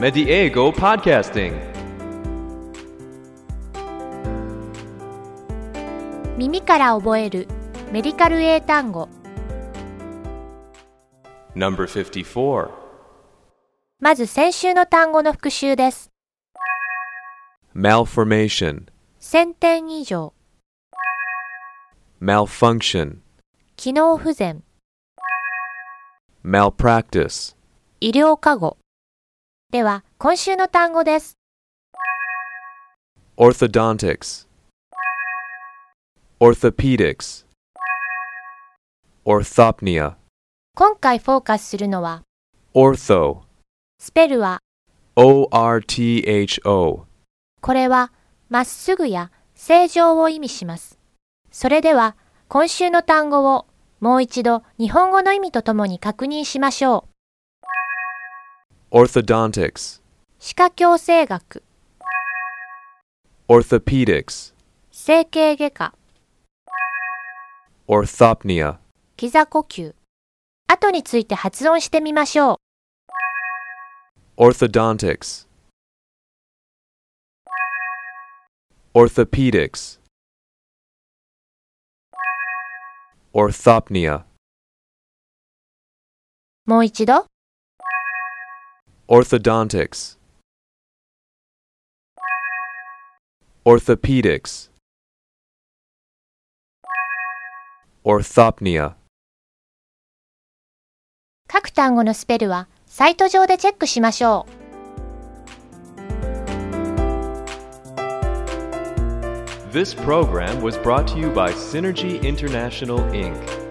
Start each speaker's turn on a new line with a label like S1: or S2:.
S1: Mediego Podcasting.
S2: 耳から覚えるメディカル英単語
S1: No.54.
S2: まず先週の単語の復習です。
S1: Malformation.
S2: 1000点以上
S1: Malfunction.
S2: 機能不全
S1: Malpractice.
S2: 医療過誤では今週の単語です。
S1: Orthodontics. Orthopedics. Orthopnea.
S2: 今回フォーカスするのは
S1: Ortho.
S2: スペルは
S1: O-R-T-H-O.
S2: これはまっすぐや正常を意味します。それでは今週の単語をもう一度日本語の意味とともに確認しましょう。
S1: Orthodontics.
S2: 歯科矯正学
S1: Orthopedics.
S2: 整形外科
S1: Orthopnea.
S2: 膝呼吸後について発音してみましょう。
S1: Orthodontics. Orthopedics. Orthopnea.
S2: もう一度
S1: Orthodontics. Orthopedics. Orthopnea.
S2: 各単語のスペルはサイト上でチェックしましょう。
S1: This program was brought to you by Synergy International, Inc.